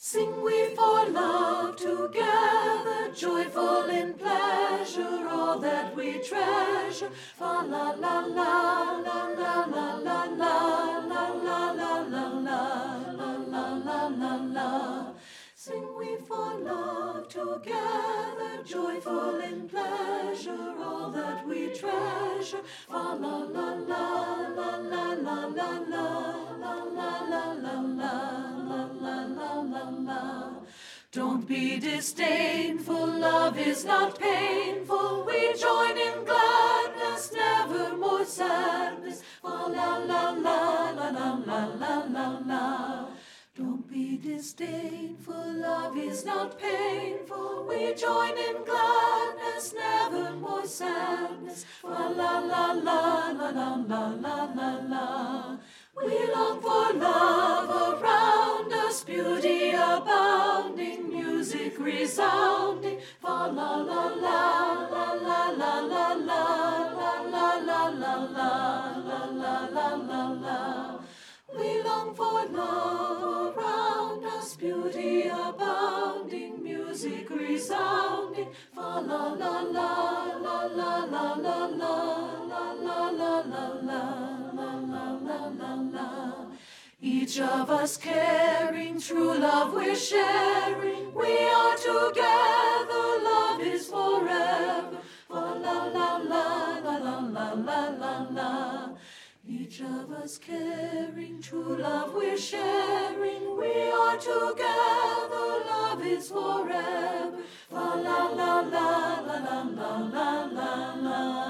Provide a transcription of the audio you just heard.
Sing we for love together, joyful in pleasure, all that we treasure. Fa la la la la la la la la la la la la la la la la. Sing we for love together, joyful in pleasure, all that we treasure. Fa la la la la la la la la la la la. Don't be disdainful, love is not painful. We join in gladness, never more sadness. Fa la la la la la la la la. Don't be disdainful, love is not painful. We join in gladness, never more sadness. Fa la la la la la la la la. We long for love around us, beauty abounding, music resounding. Fa la la la la la la la la la la la la. We long for love around us, beauty abounding, music resounding. Fa la la la la la la la la la la la. Each of us caring, true love we're sharing. We are together, love is forever. Fa la la la la la la la la. Each of us caring, true love we're sharing. We are together, love is forever. Fa la la la la la la la la.